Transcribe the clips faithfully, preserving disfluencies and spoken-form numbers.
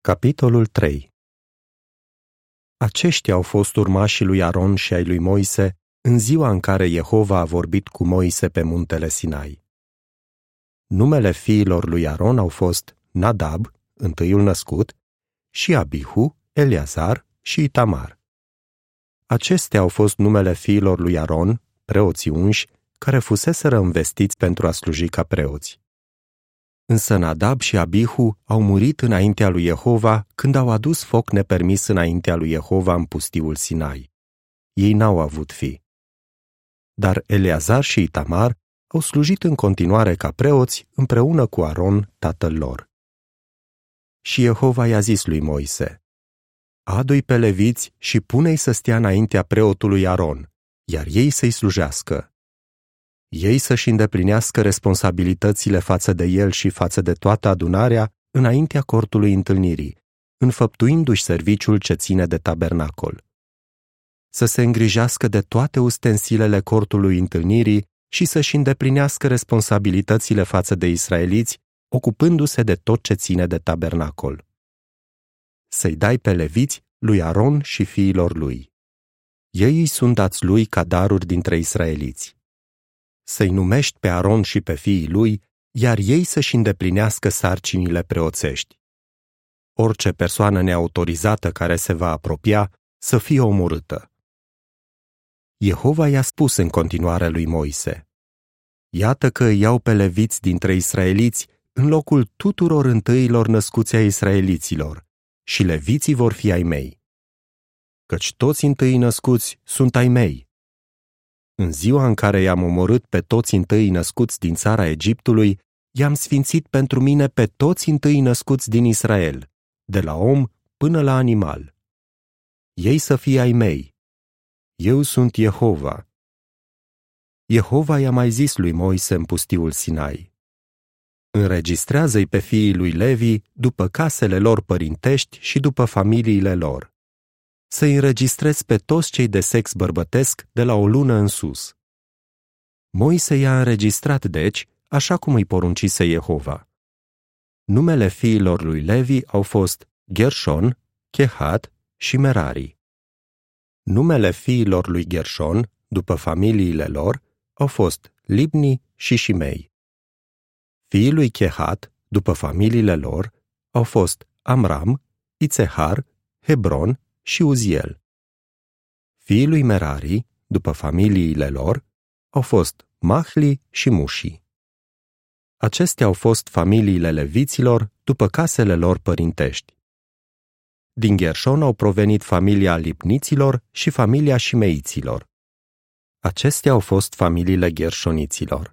Capitolul trei. Aceștia au fost urmașii lui Aron și ai lui Moise în ziua în care Jehova a vorbit cu Moise pe muntele Sinai. Numele fiilor lui Aron au fost Nadab, întâiul născut, și Abihu, Eleazar și Itamar. Acestea au fost numele fiilor lui Aron, preoții unși, care fuseseră învestiți pentru a sluji ca preoți. Însă Nadab și Abihu au murit înaintea lui Jehova când au adus foc nepermis înaintea lui Jehova în pustiul Sinai. Ei n-au avut fi. Dar Eleazar și Itamar au slujit în continuare ca preoți împreună cu Aron, tatăl lor. Și Jehova i-a zis lui Moise: adu-i pe leviți și pune-i să stea înaintea preotului Aron, iar ei să-i slujească. Ei să-și îndeplinească responsabilitățile față de el și față de toată adunarea înaintea cortului întâlnirii, înfăptuindu-și serviciul ce ține de tabernacol. Să se îngrijească de toate ustensilele cortului întâlnirii și să-și îndeplinească responsabilitățile față de israeliți, ocupându-se de tot ce ține de tabernacol. Să-i dai pe leviți lui Aron și fiilor lui. Ei îi sunt dați lui ca daruri dintre israeliți. Să-i numești pe Aron și pe fiii lui, iar ei să-și îndeplinească sarcinile preoțești. Orice persoană neautorizată care se va apropia să fie omorâtă. Jehova i-a spus în continuare lui Moise: iată că îi iau pe leviți dintre israeliți în locul tuturor întâiilor născuți ai israeliților, și leviții vor fi ai mei. Căci toți întâii născuți sunt ai mei. În ziua în care i-am omorât pe toți întâii născuți din țara Egiptului, i-am sfințit pentru mine pe toți întâii născuți din Israel, de la om până la animal. Ei să fie ai mei. Eu sunt Jehova. Jehova i-a mai zis lui Moise în pustiul Sinai: înregistrează-i pe fiii lui Levi după casele lor părintești și după familiile lor. Să-i înregistrezi pe toți cei de sex bărbătesc de la o lună în sus. Moise i-a înregistrat, deci, așa cum îi poruncise Jehova. Numele fiilor lui Levi au fost Gershon, Chehat și Merari. Numele fiilor lui Gershon, după familiile lor, au fost Libni și Shimei. Fiii lui Chehat, după familiile lor, au fost Amram, Itzehar, Hebron și Uziel. Fiii lui Merari, după familiile lor, au fost Mahli și Mushi. Acestea au fost familiile leviților după casele lor părintești. Din Gershon au provenit familia Libniților și familia Shimeiților. Acestea au fost familiile gershoniților.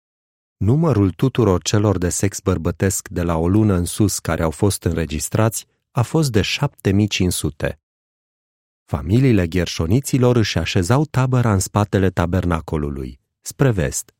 Numărul tuturor celor de sex bărbătesc de la o lună în sus care au fost înregistrați a fost de șapte mii cinci sute. Familiile gershoniților își așezau tabăra în spatele tabernacolului, spre vest.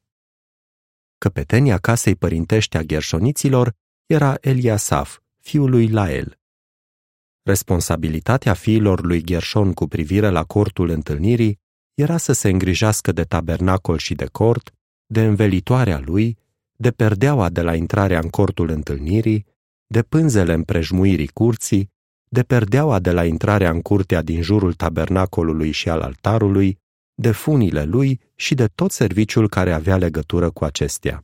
Căpetenia casei părintești a gershoniților era Eliasaf, fiul lui Lael. Responsabilitatea fiilor lui Gershon cu privire la cortul întâlnirii era să se îngrijească de tabernacol și de cort, de învelitoarea lui, de perdeaua de la intrarea în cortul întâlnirii, de pânzele împrejmuirii curții, de perdeaua de la intrarea în curtea din jurul tabernacolului și al altarului, de funile lui și de tot serviciul care avea legătură cu acestea.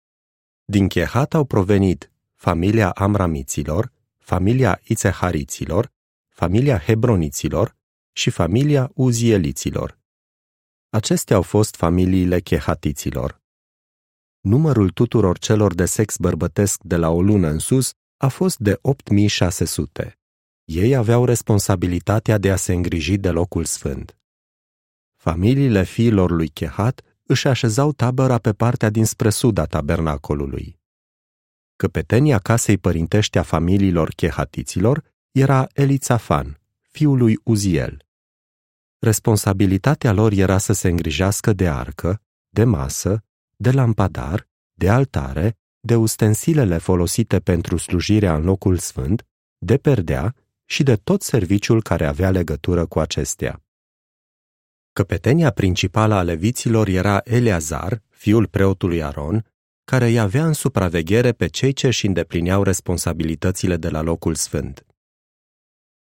Din Chehat au provenit familia Amramiților, familia Itzehariților, familia Hebroniților și familia Uzieliților. Acestea au fost familiile Chehatiților. Numărul tuturor celor de sex bărbătesc de la o lună în sus a fost de opt mii șase sute. Ei aveau responsabilitatea de a se îngriji de locul sfânt. Familiile fiilor lui Chehat își așezau tabăra pe partea dinspre sud a tabernacolului. Căpetenia casei părintești a familiilor Chehatiților era Elițafan, fiul lui Uziel. Responsabilitatea lor era să se îngrijească de arcă, de masă, de lampadar, de altare, de ustensilele folosite pentru slujirea în locul sfânt, de perdea și de tot serviciul care avea legătură cu acestea. Căpetenia principală a leviților era Eleazar, fiul preotului Aron, care îi avea în supraveghere pe cei ce își îndeplineau responsabilitățile de la locul sfânt.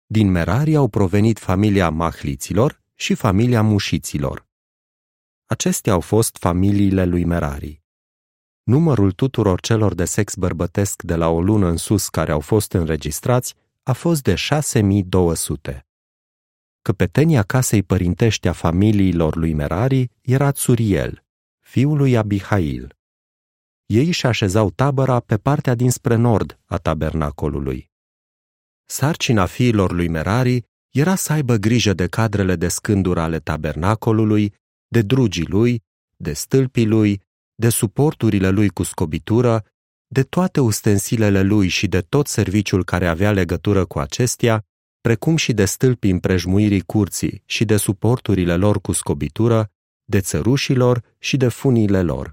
Din Merari au provenit familia Mahliților și familia Mușiților. Acestea au fost familiile lui Merari. Numărul tuturor celor de sex bărbătesc de la o lună în sus care au fost înregistrați a fost de șase mii două sute. Căpetenia casei părintești a familiilor lui Merari era Tsuriel, fiul lui Abihail. Ei își așezau tabăra pe partea dinspre nord a tabernacolului. Sarcina fiilor lui Merari era să aibă grijă de cadrele de scândură ale tabernacolului, de drugii lui, de stâlpii lui, de suporturile lui cu scobitură, de toate ustensilele lui și de tot serviciul care avea legătură cu acestea, precum și de stâlpii împrejmuirii curții și de suporturile lor cu scobitură, de țărușilor și de funiile lor.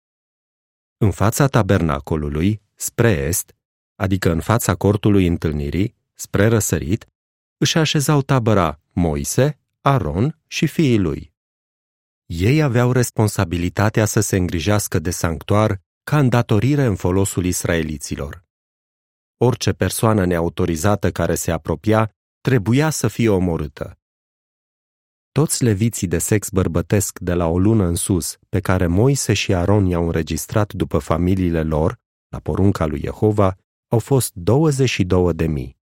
În fața tabernacolului, spre est, adică în fața cortului întâlnirii, spre răsărit, își așezau tabăra Moise, Aron și fiii lui. Ei aveau responsabilitatea să se îngrijească de sanctuar ca îndatorire în folosul israeliților. Orice persoană neautorizată care se apropia trebuia să fie omorâtă. Toți leviții de sex bărbătesc de la o lună în sus, pe care Moise și Aron i-au înregistrat după familiile lor, la porunca lui Jehova, au fost douăzeci și două de mii.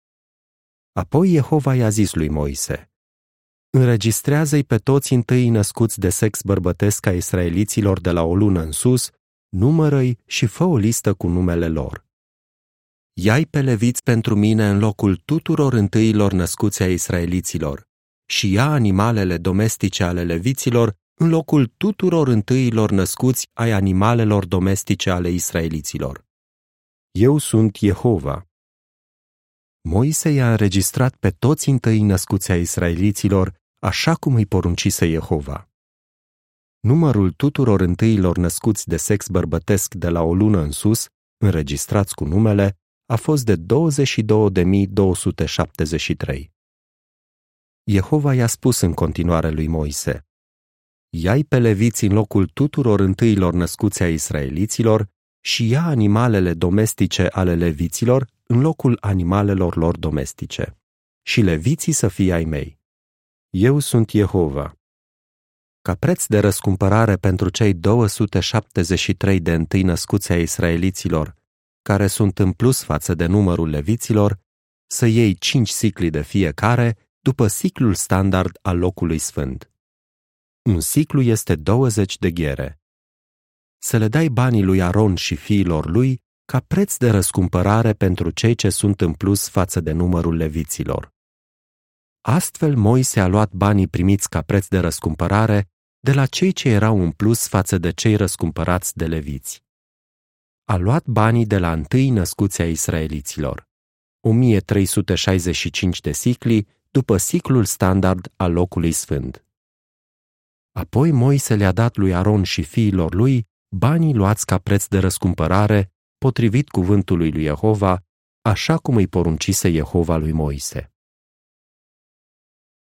Apoi Jehova i-a zis lui Moise: înregistrează-i pe toți întâi născuți de sex bărbătesc a israeliților de la o lună în sus, numără-i și fă o listă cu numele lor. Ia-i pe leviți pentru mine în locul tuturor întâiilor născuți a israeliților și ia animalele domestice ale leviților în locul tuturor întâiilor născuți ai animalelor domestice ale israeliților. Eu sunt Jehova. Moise i-a înregistrat pe toți întâi născuți ai israeliților, așa cum îi poruncise Jehova. Numărul tuturor întâiilor născuți de sex bărbătesc de la o lună în sus, înregistrați cu numele, a fost de douăzeci și două de mii două sute șaptezeci și trei. Jehova i-a spus în continuare lui Moise: ia-i pe leviți în locul tuturor întâiilor născuți ai israeliților și ia animalele domestice ale leviților în locul animalelor lor domestice. Și leviții să fie ai mei. Eu sunt Jehova. Ca preț de răscumpărare pentru cei două sute șaptezeci și trei de întâi născuți ai israeliților, care sunt în plus față de numărul leviților, să iei cinci sicli de fiecare, după siclul standard al locului sfânt. Un siclu este douăzeci de ghere. Să le dai banii lui Aron și fiilor lui ca preț de răscumpărare pentru cei ce sunt în plus față de numărul leviților. Astfel Moise a luat banii primiți ca preț de răscumpărare de la cei ce erau în plus față de cei răscumpărați de leviți. A luat banii de la întâi născuți ai israeliților, o mie trei sute șaizeci și cinci de sicli, după siclul standard al locului sfânt. Apoi Moise le-a dat lui Aron și fiilor lui banii luați ca preț de răscumpărare, potrivit cuvântului lui Jehova, așa cum îi poruncise Jehova lui Moise.